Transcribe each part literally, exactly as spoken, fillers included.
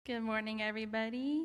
Good morning, everybody.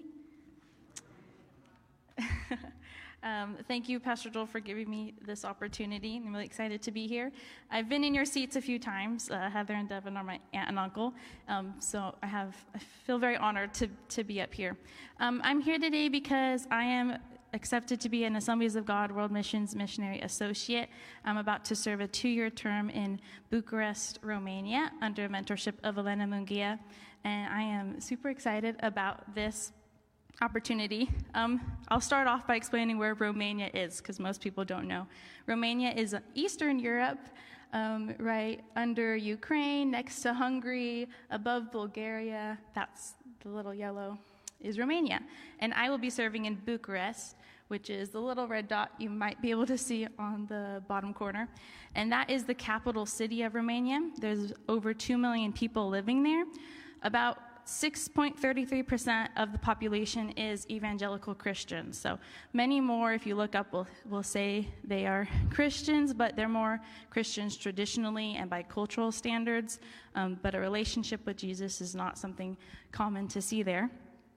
um, thank you, Pastor Joel, for giving me this opportunity. I'm really excited to be here. I've been in your seats a few times. Uh, Heather and Devin are my aunt and uncle, um, so I have I feel very honored to, to be up here. Um, I'm here today because I am accepted to be an Assemblies of God World Missions Missionary Associate. I'm about to serve a two-year term in Bucharest, Romania, under mentorship of Elena Mungia, and I am super excited about this opportunity. Um, I'll start off by explaining where Romania is, because most people don't know. Romania is Eastern Europe, um, right under Ukraine, next to Hungary, above Bulgaria. That's the little yellow is Romania. And I will be serving in Bucharest, which is the little red dot you might be able to see on the bottom corner. And that is the capital city of Romania. There's over two million people living there. About six point three three percent of the population is evangelical Christians. So many more, if you look up, will will say they are Christians, but they're more Christians traditionally and by cultural standards. Um, but a relationship with Jesus is not something common to see there.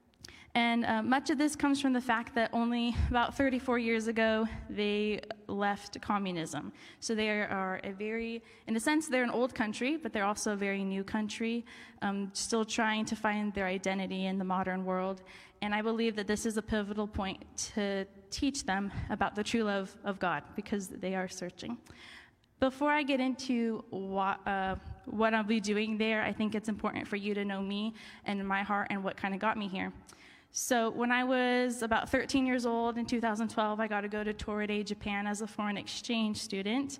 And uh, much of this comes from the fact that only about thirty-four years ago, they left communism. So they are a very, in a sense, they're an old country, but they're also a very new country, um, still trying to find their identity in the modern world. And I believe that this is a pivotal point to teach them about the true love of God, because they are searching. Before I get into what, uh, what I'll be doing there, I think it's important for you to know me and my heart and what kind of got me here. So when I was about thirteen years old in two thousand twelve, I got to go to Toride, Japan as a foreign exchange student.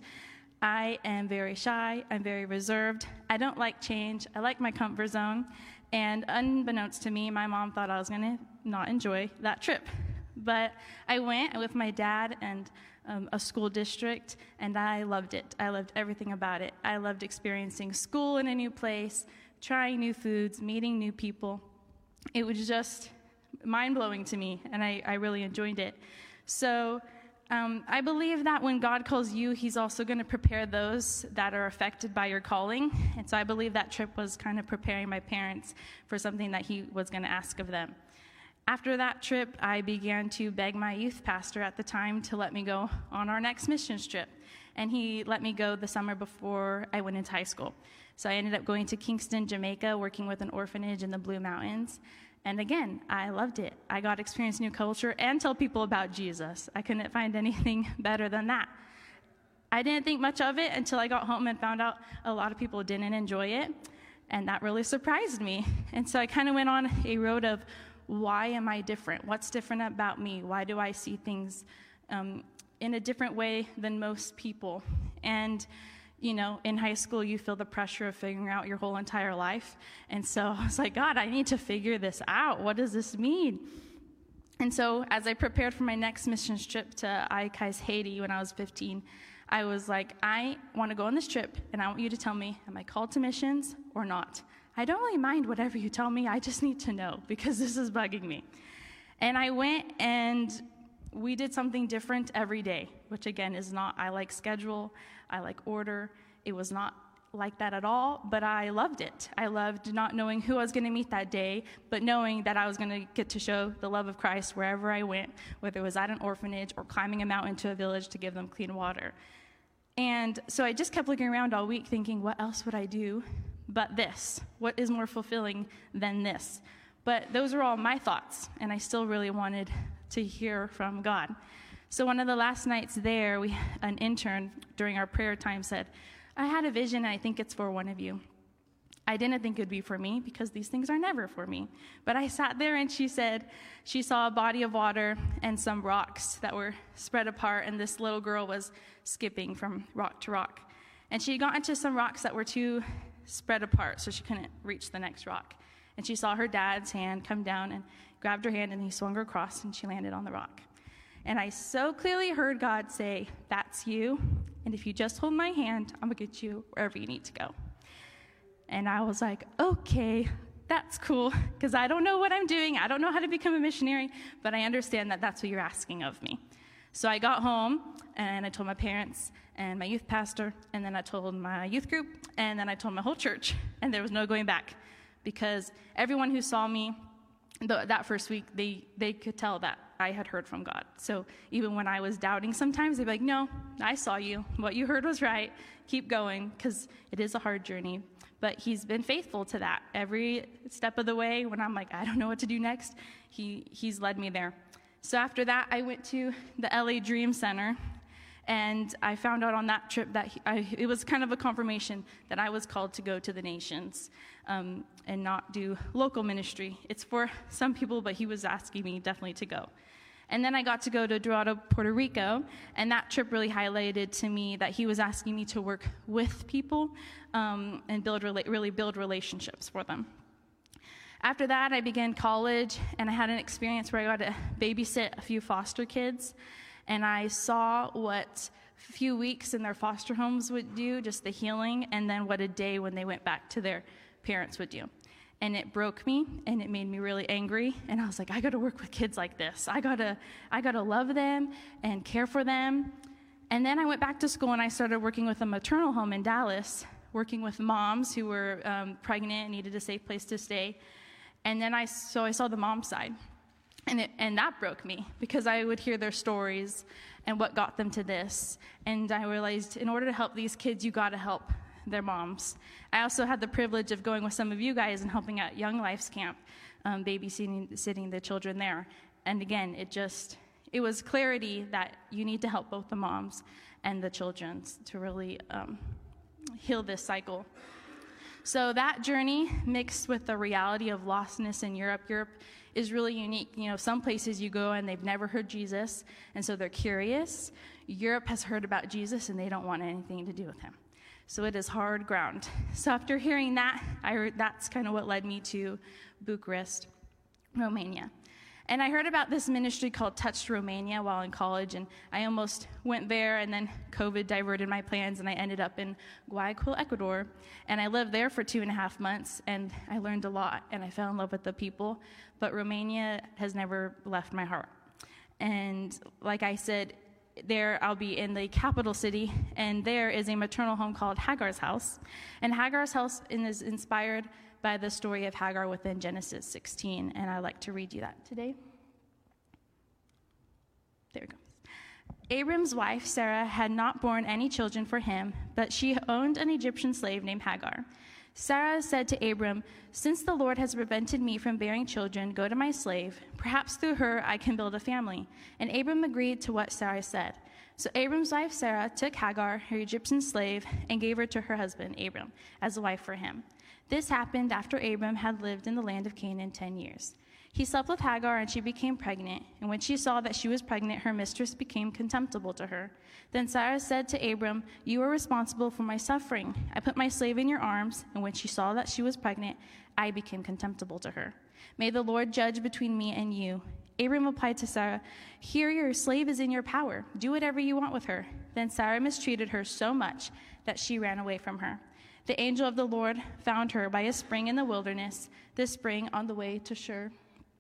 I am very shy. I'm very reserved. I don't like change. I like my comfort zone. And unbeknownst to me, my mom thought I was going to not enjoy that trip. But I went with my dad and um, a school district, and I loved it. I loved everything about it. I loved experiencing school in a new place, trying new foods, meeting new people. It was just mind-blowing to me, and I, I really enjoyed it. So um, I believe that when God calls you, he's also going to prepare those that are affected by your calling. And so I believe that trip was kind of preparing my parents for something that he was going to ask of them. After that trip, I began to beg my youth pastor at the time to let me go on our next missions trip. And he let me go the summer before I went into high school. So I ended up going to Kingston, Jamaica, working with an orphanage in the Blue Mountains. And again, I loved it. I got to experience new culture and tell people about Jesus. I couldn't find anything better than that. I didn't think much of it until I got home and found out a lot of people didn't enjoy it. And that really surprised me. And so I kind of went on a road of, why am I different? What's different about me? Why do I see things um, in a different way than most people? And you know, in high school, you feel the pressure of figuring out your whole entire life. And so I was like, God, I need to figure this out. What does this mean? And so as I prepared for my next missions trip to Aikais, Haiti, when I was fifteen, I was like, I want to go on this trip, and I want you to tell me, am I called to missions or not? I don't really mind whatever you tell me. I just need to know, because this is bugging me. And I went, and we did something different every day, which again is not, I like schedule, I like order. It was not like that at all, but I loved it. I loved not knowing who I was going to meet that day, but knowing that I was going to get to show the love of Christ wherever I went, whether it was at an orphanage or climbing a mountain to a village to give them clean water. And so I just kept looking around all week thinking, what else would I do but this? What is more fulfilling than this? But those were all my thoughts, and I still really wanted to hear from God. So one of the last nights there, we an intern during our prayer time said, I had a vision, and I think it's for one of you. I didn't think it would be for me, because these things are never for me. But I sat there, and she said she saw a body of water and some rocks that were spread apart, and this little girl was skipping from rock to rock. And she got into some rocks that were too spread apart, so she couldn't reach the next rock. And she saw her dad's hand come down and grabbed her hand, and he swung her across, and she landed on the rock. And I so clearly heard God say, that's you, and if you just hold my hand, I'm going to get you wherever you need to go. And I was like, okay, that's cool, because I don't know what I'm doing. I don't know how to become a missionary, but I understand that that's what you're asking of me. So I got home, and I told my parents and my youth pastor, and then I told my youth group, and then I told my whole church, and there was no going back, because everyone who saw me the, that first week, they, they could tell that I had heard from God. So even when I was doubting sometimes, they'd be like, no, I saw you. What you heard was right. Keep going, because it is a hard journey. But he's been faithful to that. Every step of the way, when I'm like, I don't know what to do next, he, he's led me there. So after that, I went to the L A Dream Center, and I found out on that trip that he, I, it was kind of a confirmation that I was called to go to the nations um, and not do local ministry. It's for some people, but he was asking me definitely to go. And then I got to go to Dorado, Puerto Rico, and that trip really highlighted to me that he was asking me to work with people um, and build rela- really build relationships for them. After that, I began college, and I had an experience where I got to babysit a few foster kids, and I saw what a few weeks in their foster homes would do, just the healing, and then what a day when they went back to their parents would do. And it broke me, and it made me really angry, and I was like, I got to work with kids like this. I got to I got to love them and care for them. And then I went back to school, and I started working with a maternal home in Dallas, working with moms who were um, pregnant and needed a safe place to stay. And then I, so I saw the mom side, and it, and that broke me, because I would hear their stories and what got them to this. And I realized in order to help these kids, you got to help their moms. I also had the privilege of going with some of you guys and helping at Young Life's Camp, um, babysitting sitting the children there. And again, it just, it was clarity that you need to help both the moms and the children to really um, heal this cycle. So that journey mixed with the reality of lostness in Europe. Europe is really unique. You know, some places you go and they've never heard Jesus, and so they're curious. Europe has heard about Jesus, and they don't want anything to do with him. So it is hard ground. So after hearing that, I heard, that's kind of what led me to Bucharest, Romania. And I heard about this ministry called Touched Romania while in college, and I almost went there, and then COVID diverted my plans, and I ended up in Guayaquil, Ecuador. And I lived there for two and a half months, and I learned a lot, and I fell in love with the people. But Romania has never left my heart. And like I said, there I'll be in the capital city, and there is a maternal home called Hagar's House. And Hagar's House is inspired by the story of Hagar within Genesis sixteen, and I'd like to read you that today. There we go. Abram's wife, Sarah, had not borne any children for him, but she owned an Egyptian slave named Hagar. Sarah said to Abram, "Since the Lord has prevented me from bearing children, go to my slave. Perhaps through her I can build a family." And Abram agreed to what Sarah said. So Abram's wife, Sarah, took Hagar, her Egyptian slave, and gave her to her husband, Abram, as a wife for him. This happened after Abram had lived in the land of Canaan ten years. He slept with Hagar, and she became pregnant. And when she saw that she was pregnant, her mistress became contemptible to her. Then Sarah said to Abram, "You are responsible for my suffering. I put my slave in your arms, and when she saw that she was pregnant, I became contemptible to her. May the Lord judge between me and you." Abram replied to Sarah, "Here your slave is in your power. Do whatever you want with her." Then Sarah mistreated her so much that she ran away from her. The angel of the Lord found her by a spring in the wilderness, the spring on the way to Shur.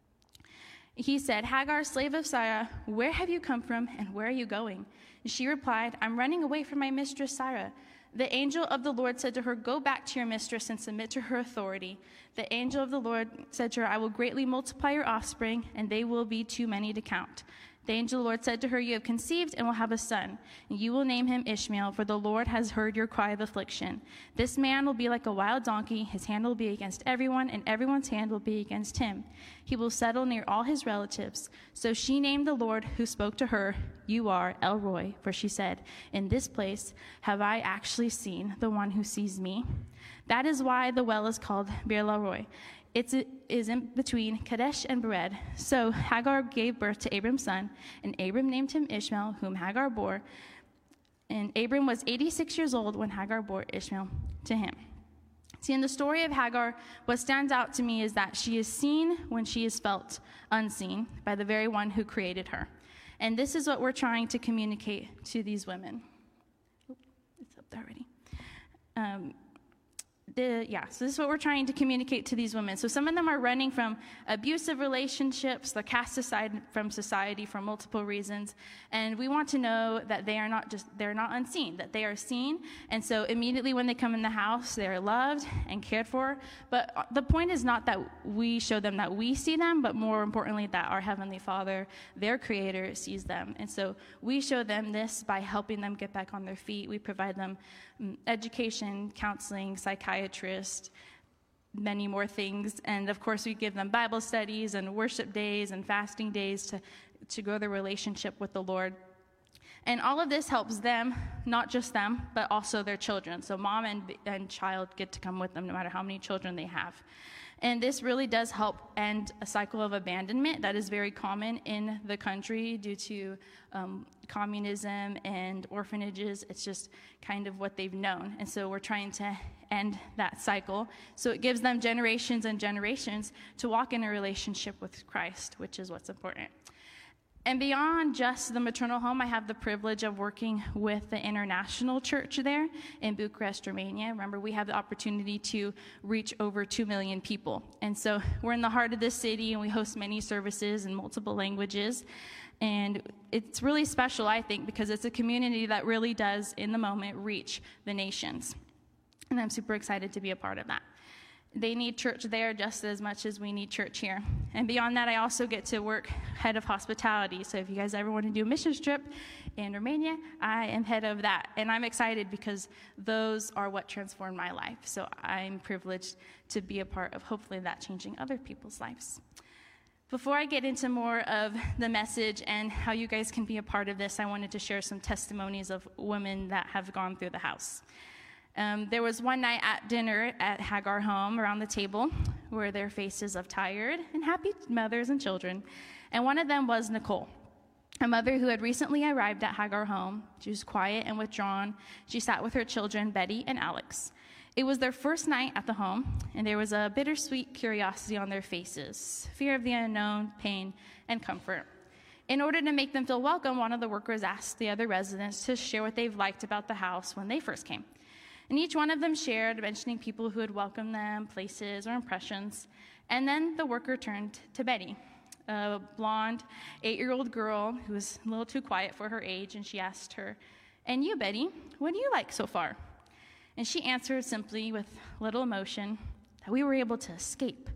He said, "Hagar, slave of Sarah, where have you come from, and where are you going?" And she replied, "I'm running away from my mistress Sarah." The angel of the Lord said to her, "Go back to your mistress and submit to her authority." The angel of the Lord said to her, "I will greatly multiply your offspring, and they will be too many to count." The angel of the Lord said to her, "You have conceived and will have a son, and you will name him Ishmael, for the Lord has heard your cry of affliction. This man will be like a wild donkey. His hand will be against everyone, and everyone's hand will be against him. He will settle near all his relatives." So she named the Lord who spoke to her, "You are El Roi," for she said, "In this place have I actually seen the one who sees me." That is why the well is called Bir Lahai. It is in between Kadesh and Bered. So Hagar gave birth to Abram's son, and Abram named him Ishmael, whom Hagar bore. And Abram was eighty-six years old when Hagar bore Ishmael to him. See, in the story of Hagar, what stands out to me is that she is seen when she is felt unseen by the very one who created her. And this is what we're trying to communicate to these women. Oh, it's up there already. Um, The, yeah, so this is what we're trying to communicate to these women. So some of them are running from abusive relationships. They're cast aside from society for multiple reasons. And we want to know that they are not just, they're not unseen, that they are seen. And so immediately when they come in the house, they are loved and cared for. But the point is not that we show them that we see them, but more importantly, that our Heavenly Father, their Creator, sees them. And so we show them this by helping them get back on their feet. We provide them um, education, counseling, psychiatry, psychiatrist, many more things. And of course, we give them Bible studies and worship days and fasting days to, to grow their relationship with the Lord. And all of this helps them, not just them, but also their children. So mom and, and child get to come with them no matter how many children they have. And this really does help end a cycle of abandonment that is very common in the country due to um, communism and orphanages. It's just kind of what they've known. And so we're trying to end that cycle. So it gives them generations and generations to walk in a relationship with Christ, which is what's important. And beyond just the maternal home, I have the privilege of working with the international church there in Bucharest, Romania. Remember, we have the opportunity to reach over two million people. And so we're in the heart of this city, and we host many services in multiple languages. And it's really special, I think, because it's a community that really does, in the moment, reach the nations. And I'm super excited to be a part of that. They need church there just as much as we need church here. And beyond that, I also get to work head of hospitality. So if you guys ever want to do a mission trip in Romania, I am head of that. And I'm excited because those are what transformed my life. So I'm privileged to be a part of hopefully that changing other people's lives. Before I get into more of the message and how you guys can be a part of this, I wanted to share some testimonies of women that have gone through the house. Um, there was one night at dinner at Hagar Home around the table were their faces of tired and happy mothers and children, and one of them was Nicole, a mother who had recently arrived at Hagar Home. She was quiet and withdrawn. She sat with her children, Betty and Alex. It was their first night at the home, and there was a bittersweet curiosity on their faces, fear of the unknown, pain, and comfort. In order to make them feel welcome, one of the workers asked the other residents to share what they've liked about the house when they first came. And each one of them shared, mentioning people who had welcomed them, places, or impressions. And then the worker turned to Betty, a blonde, eight-year-old girl who was a little too quiet for her age, and she asked her, "And you, Betty, what do you like so far?" And she answered simply with little emotion that we were able to escape.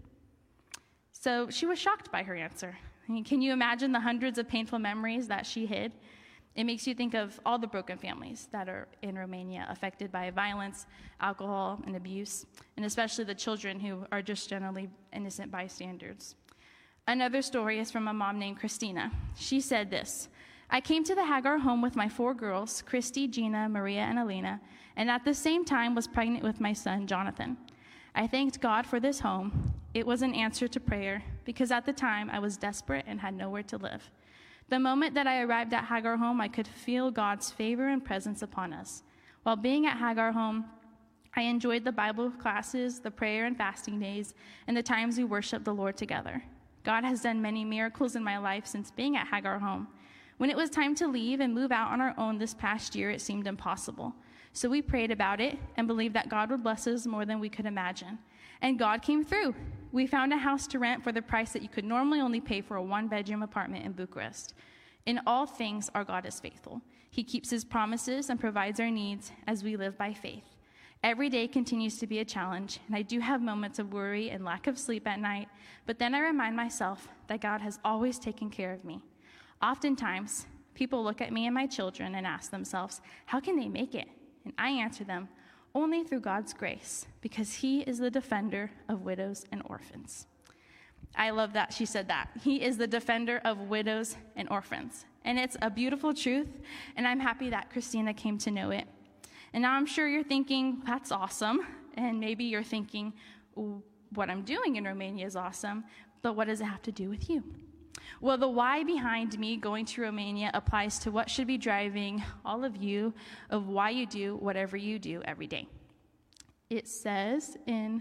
So she was shocked by her answer. I mean, can you imagine the hundreds of painful memories that she hid? It makes you think of all the broken families that are in Romania affected by violence, alcohol, and abuse, and especially the children who are just generally innocent bystanders. Another story is from a mom named Christina. She said this: "I came to the Hagar home with my four girls, Christy, Gina, Maria, and Elena, and at the same time was pregnant with my son, Jonathan. I thanked God for this home. It was an answer to prayer because at the time I was desperate and had nowhere to live. The moment that I arrived at Hagar Home, I could feel God's favor and presence upon us. While being at Hagar Home, I enjoyed the Bible classes, the prayer and fasting days, and the times we worshiped the Lord together. God has done many miracles in my life since being at Hagar Home. When it was time to leave and move out on our own this past year, it seemed impossible. So we prayed about it and believed that God would bless us more than we could imagine. And God came through. We found a house to rent for the price that you could normally only pay for a one-bedroom apartment in Bucharest. In all things, our God is faithful. He keeps his promises and provides our needs as we live by faith. Every day continues to be a challenge, and I do have moments of worry and lack of sleep at night, but then I remind myself that God has always taken care of me. Oftentimes, people look at me and my children and ask themselves, how can they make it? And I answer them, only through God's grace, because he is the defender of widows and orphans. I love that she said that. He is the defender of widows and orphans. And it's a beautiful truth, and I'm happy that Christina came to know it. And now I'm sure you're thinking, that's awesome. And maybe you're thinking, what I'm doing in Romania is awesome, but what does it have to do with you? Well, the why behind me going to Romania applies to what should be driving all of you of why you do whatever you do every day. It says in,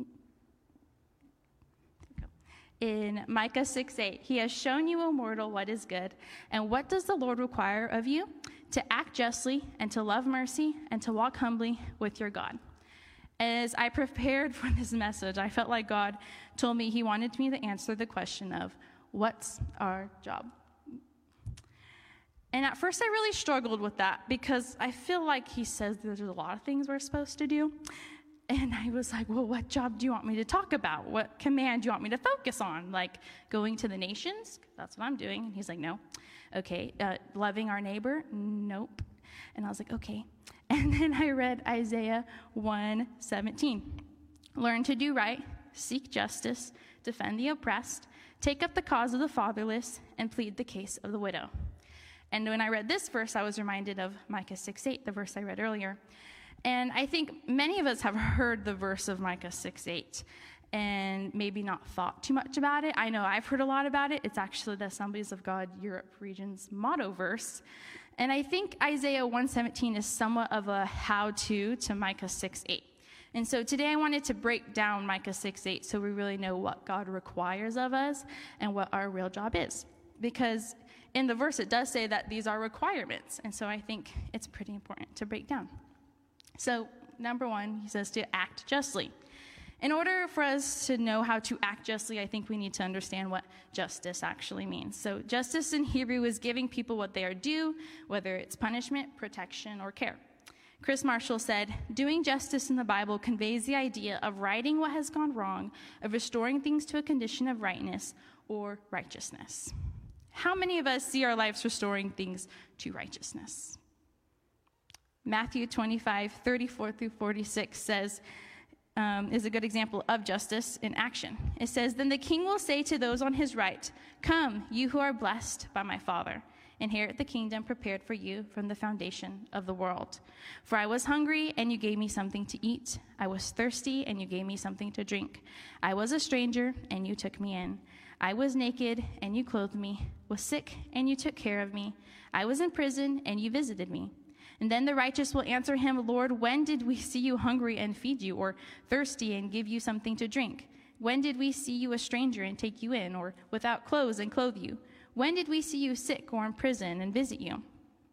in Micah six eight, he has shown you, O mortal, what is good. And what does the Lord require of you? To act justly and to love mercy and to walk humbly with your God. As I prepared for this message, I felt like God told me he wanted me to answer the question of, what's our job? And at first I really struggled with that because I feel like he says there's a lot of things we're supposed to do. And I was like, well, what job do you want me to talk about? What command do you want me to focus on? Like going to the nations? That's what I'm doing. And he's like, no. Okay. Uh, loving our neighbor? Nope. And I was like, okay. And then I read Isaiah one seventeen. Learn to do right, seek justice, defend the oppressed, take up the cause of the fatherless, and plead the case of the widow. And when I read this verse, I was reminded of Micah six eight, the verse I read earlier. And I think many of us have heard the verse of Micah six eight and maybe not thought too much about it. I know I've heard a lot about it. It's actually the Assemblies of God Europe region's motto verse. And I think Isaiah one seventeen is somewhat of a how-to to Micah six eight. And so today I wanted to break down Micah six eight so we really know what God requires of us and what our real job is. Because in the verse it does say that these are requirements. And so I think it's pretty important to break down. So number one, he says to act justly. In order for us to know how to act justly, I think we need to understand what justice actually means. So justice in Hebrew is giving people what they are due, whether it's punishment, protection, or care. Chris Marshall said, doing justice in the Bible conveys the idea of righting what has gone wrong, of restoring things to a condition of rightness or righteousness. How many of us see our lives restoring things to righteousness? Matthew twenty-five, thirty-four through forty-six says, um, is a good example of justice in action. It says, then the king will say to those on his right, come, you who are blessed by my Father, inherit the kingdom prepared for you from the foundation of the world. For I was hungry, and you gave me something to eat. I was thirsty, and you gave me something to drink. I was a stranger, and you took me in. I was naked, and you clothed me, was sick, and you took care of me. I was in prison, and you visited me. And then the righteous will answer him, Lord, when did we see you hungry and feed you, or thirsty and give you something to drink? When did we see you a stranger and take you in, or without clothes and clothe you? When did we see you sick or in prison and visit you?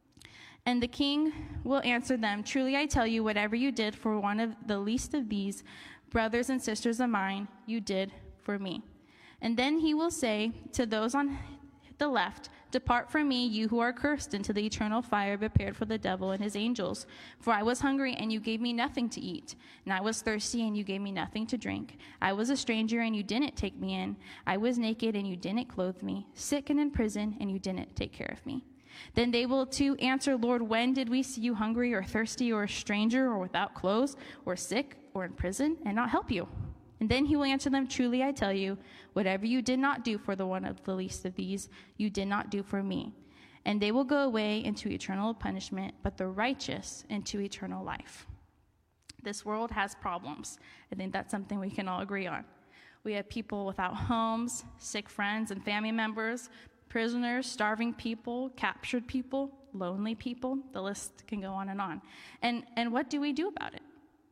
And the king will answer them, truly I tell you, whatever you did for one of the least of these brothers and sisters of mine, you did for me. And then he will say to those on the left, depart from me, you who are cursed, into the eternal fire prepared for the devil and his angels. For I was hungry, and you gave me nothing to eat. And I was thirsty, and you gave me nothing to drink. I was a stranger, and you didn't take me in. I was naked, and you didn't clothe me. Sick and in prison, and you didn't take care of me. Then they will too answer, Lord, when did we see you hungry or thirsty or a stranger or without clothes or sick or in prison and not help you? And then he will answer them, truly I tell you, whatever you did not do for the one of the least of these, you did not do for me. And they will go away into eternal punishment, but the righteous into eternal life. This world has problems. I think that's something we can all agree on. We have people without homes, sick friends and family members, prisoners, starving people, captured people, lonely people. The list can go on and on. And, and what do we do about it?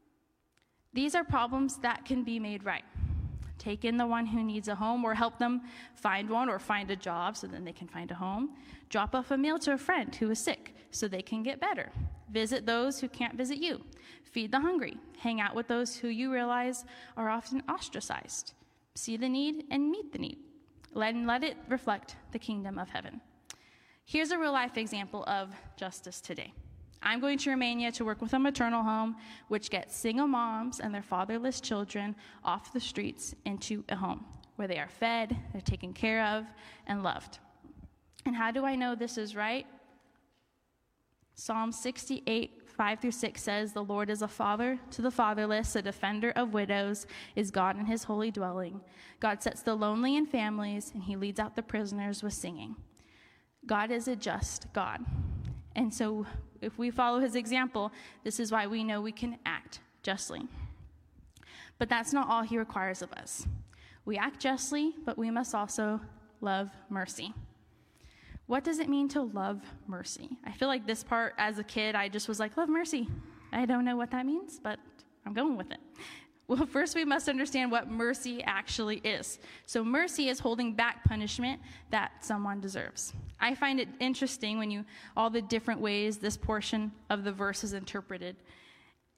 These are problems that can be made right. Take in the one who needs a home, or help them find one or find a job so then they can find a home. Drop off a meal to a friend who is sick so they can get better. Visit those who can't visit you. Feed the hungry. Hang out with those who you realize are often ostracized. See the need and meet the need. Let, and let it reflect the kingdom of heaven. Here's a real-life example of justice today. I'm going to Romania to work with a maternal home, which gets single moms and their fatherless children off the streets into a home where they are fed, they're taken care of, and loved. And how do I know this is right? Psalm sixty-eight, five through six says, the Lord is a father to the fatherless, a defender of widows, is God in his holy dwelling. God sets the lonely in families, and he leads out the prisoners with singing. God is a just God. And so if we follow his example, this is why we know we can act justly. But that's not all he requires of us. We act justly, but we must also love mercy. What does it mean to love mercy? I feel like this part, as a kid, I just was like, love mercy. I don't know what that means, but I'm going with it. Well, first we must understand what mercy actually is. So mercy is holding back punishment that someone deserves. I find it interesting when you, all the different ways this portion of the verse is interpreted.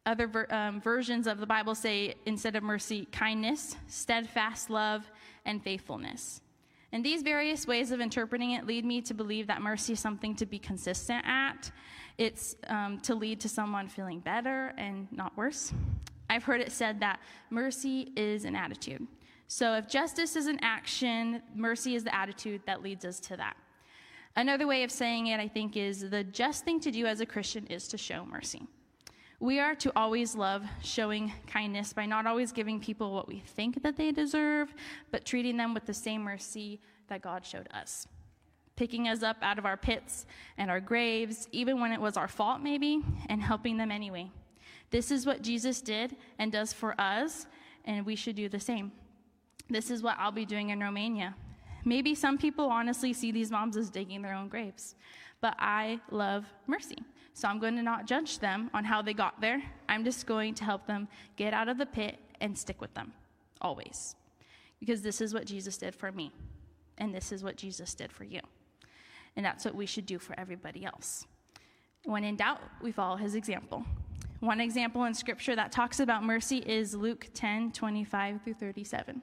Other ver- um, versions of the Bible say, instead of mercy, kindness, steadfast love, and faithfulness. And these various ways of interpreting it lead me to believe that mercy is something to be consistent at. It's um, to lead to someone feeling better and not worse. I've heard it said that mercy is an attitude. So if justice is an action, mercy is the attitude that leads us to that. Another way of saying it, I think, is the just thing to do as a Christian is to show mercy. We are to always love showing kindness by not always giving people what we think that they deserve, but treating them with the same mercy that God showed us. Picking us up out of our pits and our graves, even when it was our fault maybe, and helping them anyway. This is what Jesus did and does for us, and we should do the same. This is what I'll be doing in Romania. Maybe some people honestly see these moms as digging their own graves, but I love mercy. So I'm going to not judge them on how they got there. I'm just going to help them get out of the pit and stick with them, always. Because this is what Jesus did for me, and this is what Jesus did for you. And that's what we should do for everybody else. When in doubt, we follow his example. One example in Scripture that talks about mercy is Luke ten, twenty-five through thirty-seven.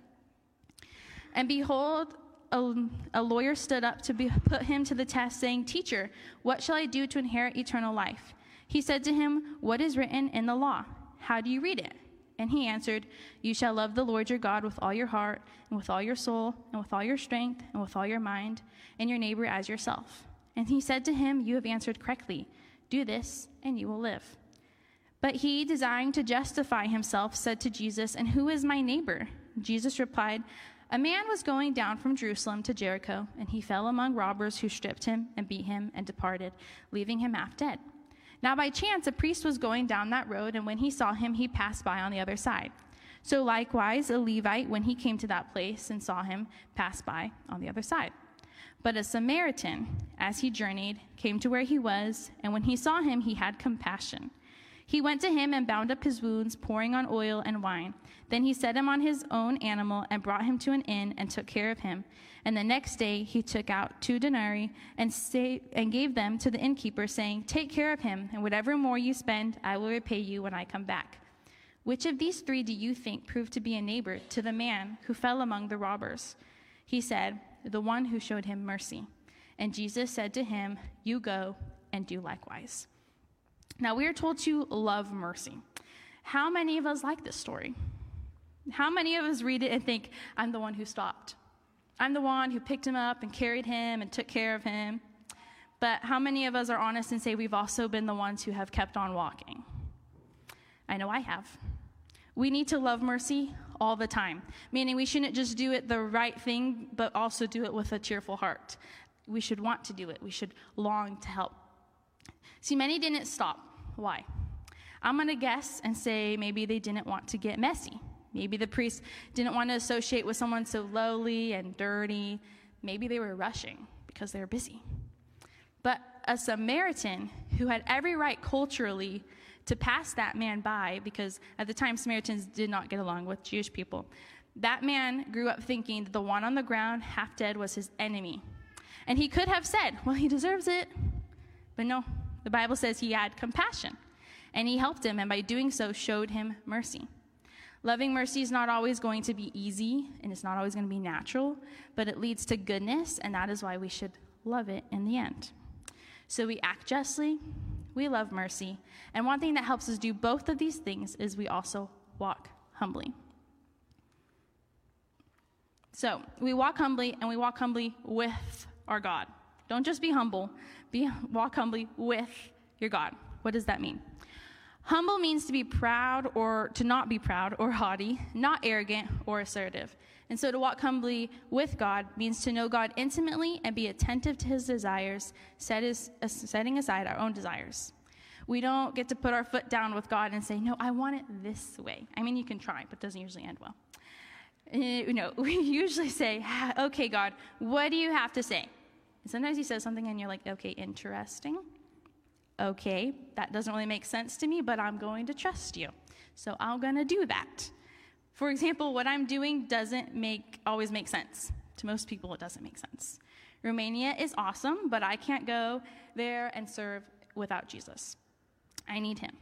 And behold, A, a lawyer stood up to be, put him to the test, saying, "Teacher, what shall I do to inherit eternal life?" He said to him, "What is written in the law? How do you read it?" And he answered, "You shall love the Lord your God with all your heart, and with all your soul, and with all your strength, and with all your mind, and your neighbor as yourself." And he said to him, "You have answered correctly. Do this, and you will live." But he, desiring to justify himself, said to Jesus, "And who is my neighbor?" Jesus replied, "A man was going down from Jerusalem to Jericho, and he fell among robbers who stripped him and beat him and departed, leaving him half dead. Now by chance a priest was going down that road, and when he saw him, he passed by on the other side. So likewise a Levite, when he came to that place and saw him, passed by on the other side. But a Samaritan, as he journeyed, came to where he was, and when he saw him, he had compassion. He went to him and bound up his wounds, pouring on oil and wine. Then he set him on his own animal and brought him to an inn and took care of him. And the next day he took out two denarii and, say, and gave them to the innkeeper, saying, 'Take care of him, and whatever more you spend, I will repay you when I come back.' Which of these three do you think proved to be a neighbor to the man who fell among the robbers?" He said, "The one who showed him mercy." And Jesus said to him, "You go and do likewise." Now, we are told to love mercy. How many of us like this story? How many of us read it and think, I'm the one who stopped? I'm the one who picked him up and carried him and took care of him. But how many of us are honest and say we've also been the ones who have kept on walking? I know I have. We need to love mercy all the time, meaning we shouldn't just do it the right thing, but also do it with a cheerful heart. We should want to do it. We should long to help. See, many didn't stop. Why? I'm going to guess and say maybe they didn't want to get messy. Maybe the priest didn't want to associate with someone so lowly and dirty. Maybe they were rushing because they were busy. But a Samaritan who had every right culturally to pass that man by, because at the time Samaritans did not get along with Jewish people, that man grew up thinking that the one on the ground, half dead, was his enemy. And he could have said, well, he deserves it. But no. The Bible says he had compassion, and he helped him, and by doing so, showed him mercy. Loving mercy is not always going to be easy, and it's not always going to be natural, but it leads to goodness, and that is why we should love it in the end. So we act justly, we love mercy, and one thing that helps us do both of these things is we also walk humbly. So we walk humbly, and we walk humbly with our God. Don't just be humble. Be, walk humbly with your God. What does that mean? Humble means to be proud or to not be proud or haughty, not arrogant or assertive. And so to walk humbly with God means to know God intimately and be attentive to his desires, set his, uh, setting aside our own desires. We don't get to put our foot down with God and say, no, I want it this way. I mean, you can try, but it doesn't usually end well. Uh, you know, we usually say, okay, God, what do you have to say? And sometimes he says something and you're like, okay, interesting. Okay, that doesn't really make sense to me, but I'm going to trust you. So I'm going to do that. For example, what I'm doing doesn't make always make sense. To most people, it doesn't make sense. Romania is awesome, but I can't go there and serve without Jesus. I need him.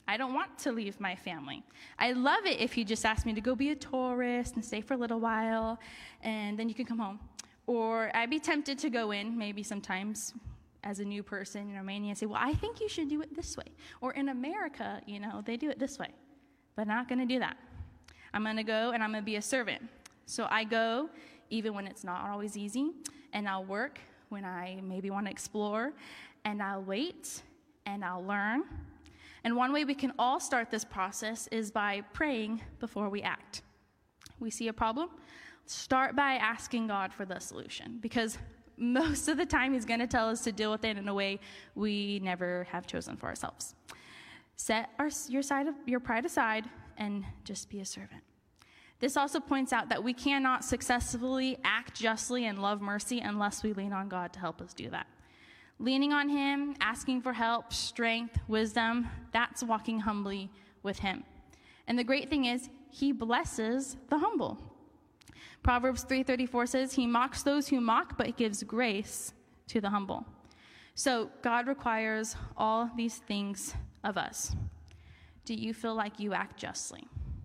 I don't want to leave my family. I love it if you just ask me to go be a tourist and stay for a little while, and then you can come home. Or I'd be tempted to go in, maybe sometimes, as a new person in Romania and say, well, I think you should do it this way. Or in America, you know, they do it this way. But I'm not going to do that. I'm going to go and I'm going to be a servant. So I go even when it's not always easy, and I'll work when I maybe want to explore, and I'll wait, and I'll learn. And one way we can all start this process is by praying before we act. We see a problem, start by asking God for the solution, because most of the time he's going to tell us to deal with it in a way we never have chosen for ourselves. Set our, your side of your pride aside and just be a servant. This also points out that we cannot successfully act justly and love mercy unless we lean on God to help us do that. Leaning on him, asking for help, strength, wisdom, that's walking humbly with him. And the great thing is, he blesses the humble. Proverbs three thirty-four says, he mocks those who mock, but gives grace to the humble. So God requires all these things of us. Do you feel like you act justly?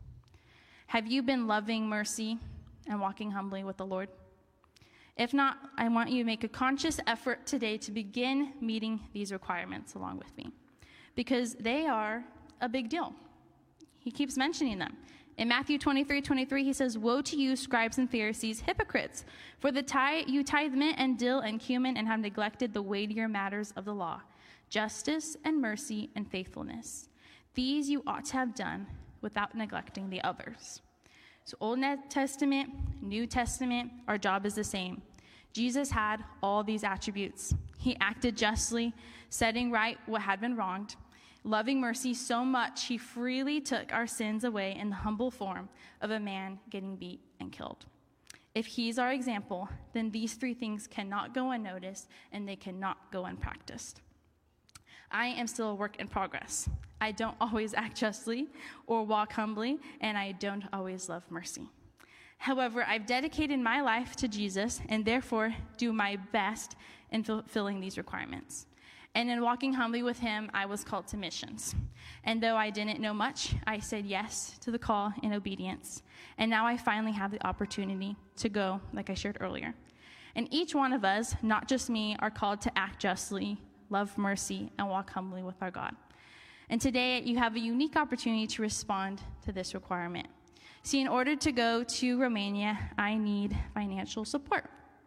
Have you been loving mercy and walking humbly with the Lord? If not, I want you to make a conscious effort today to begin meeting these requirements along with me, because they are a big deal. He keeps mentioning them. In Matthew twenty-three twenty-three, he says, woe to you, scribes and Pharisees, hypocrites, for the tithe, you tithe mint and dill and cumin and have neglected the weightier matters of the law, justice and mercy and faithfulness. These you ought to have done without neglecting the others. So Old Testament, New Testament, our job is the same. Jesus had all these attributes. He acted justly, setting right what had been wronged, loving mercy so much he freely took our sins away in the humble form of a man getting beat and killed. If he's our example, then these three things cannot go unnoticed and they cannot go unpracticed. I am still a work in progress. I don't always act justly or walk humbly, and I don't always love mercy. However, I've dedicated my life to Jesus and therefore do my best in fulfilling these requirements. And in walking humbly with him, I was called to missions. And though I didn't know much, I said yes to the call in obedience. And now I finally have the opportunity to go, like I shared earlier. And each one of us, not just me, are called to act justly, love mercy, and walk humbly with our God. And today, you have a unique opportunity to respond to this requirement. See, in order to go to Romania, I need financial support.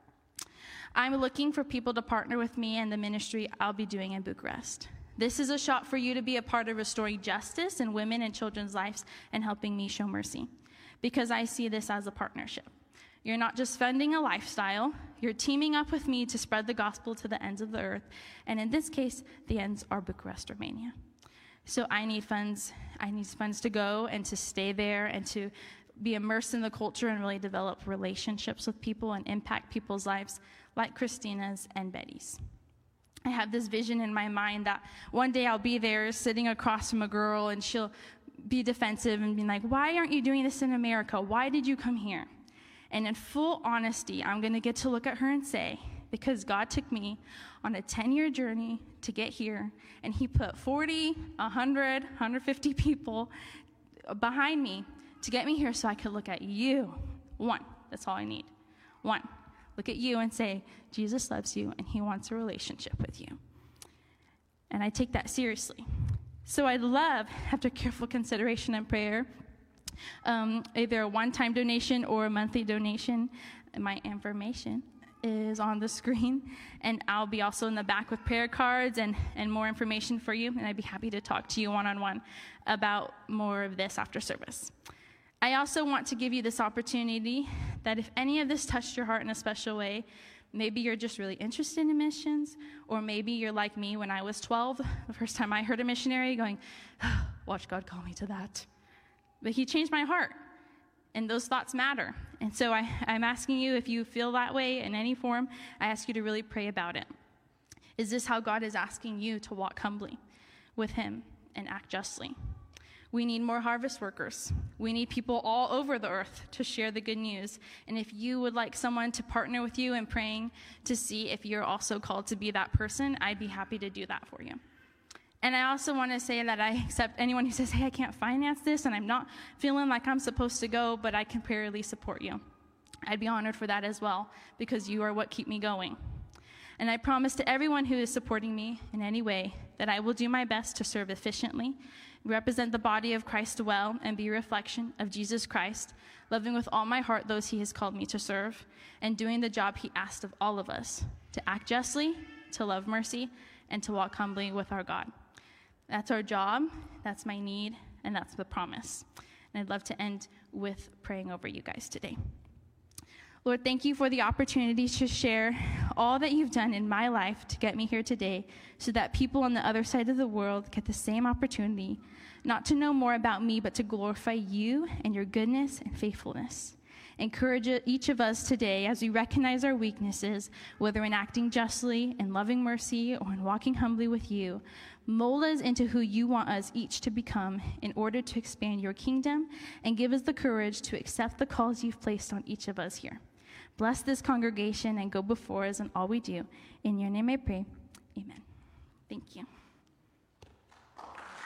I'm looking for people to partner with me in the ministry I'll be doing in Bucharest. This is a shot for you to be a part of restoring justice in women and children's lives and helping me show mercy, because I see this as a partnership. You're not just funding a lifestyle, you're teaming up with me to spread the gospel to the ends of the earth, and in this case, the ends are Bucharest, Romania. So I need funds. I need funds to go and to stay there and to be immersed in the culture and really develop relationships with people and impact people's lives like Christina's and Betty's. I have this vision in my mind that one day I'll be there sitting across from a girl and she'll be defensive and be like, why aren't you doing this in America? Why did you come here? And in full honesty, I'm going to get to look at her and say, because God took me on a ten-year journey to get here, and he put forty, one hundred, one hundred fifty people behind me to get me here so I could look at you. One, that's all I need. One, look at you and say, Jesus loves you, and he wants a relationship with you. And I take that seriously. So I'd love, after careful consideration and prayer, um, either a one-time donation or a monthly donation. My information is on the screen, and I'll be also in the back with prayer cards and, and more information for you, and I'd be happy to talk to you one-on-one about more of this after service. I also want to give you this opportunity that if any of this touched your heart in a special way, maybe you're just really interested in missions, or maybe you're like me when I was twelve, the first time I heard a missionary going, oh, watch God call me to that. But he changed my heart. And those thoughts matter. And so I, I'm asking you, if you feel that way in any form, I ask you to really pray about it. Is this how God is asking you to walk humbly with him and act justly? We need more harvest workers. We need people all over the earth to share the good news. And if you would like someone to partner with you in praying to see if you're also called to be that person, I'd be happy to do that for you. And I also want to say that I accept anyone who says, hey, I can't finance this, and I'm not feeling like I'm supposed to go, but I can prayerfully support you. I'd be honored for that as well, because you are what keep me going. And I promise to everyone who is supporting me in any way that I will do my best to serve efficiently, represent the body of Christ well, and be a reflection of Jesus Christ, loving with all my heart those he has called me to serve, and doing the job he asked of all of us, to act justly, to love mercy, and to walk humbly with our God. That's our job, that's my need, and that's the promise. And I'd love to end with praying over you guys today. Lord, thank you for the opportunity to share all that you've done in my life to get me here today, so that people on the other side of the world get the same opportunity, not to know more about me, but to glorify you and your goodness and faithfulness. Encourage each of us today as we recognize our weaknesses, whether in acting justly, in loving mercy, or in walking humbly with you. Mold us into who you want us each to become in order to expand your kingdom, and give us the courage to accept the calls you've placed on each of us here. Bless this congregation and go before us in all we do. In your name I pray. Amen. Thank you.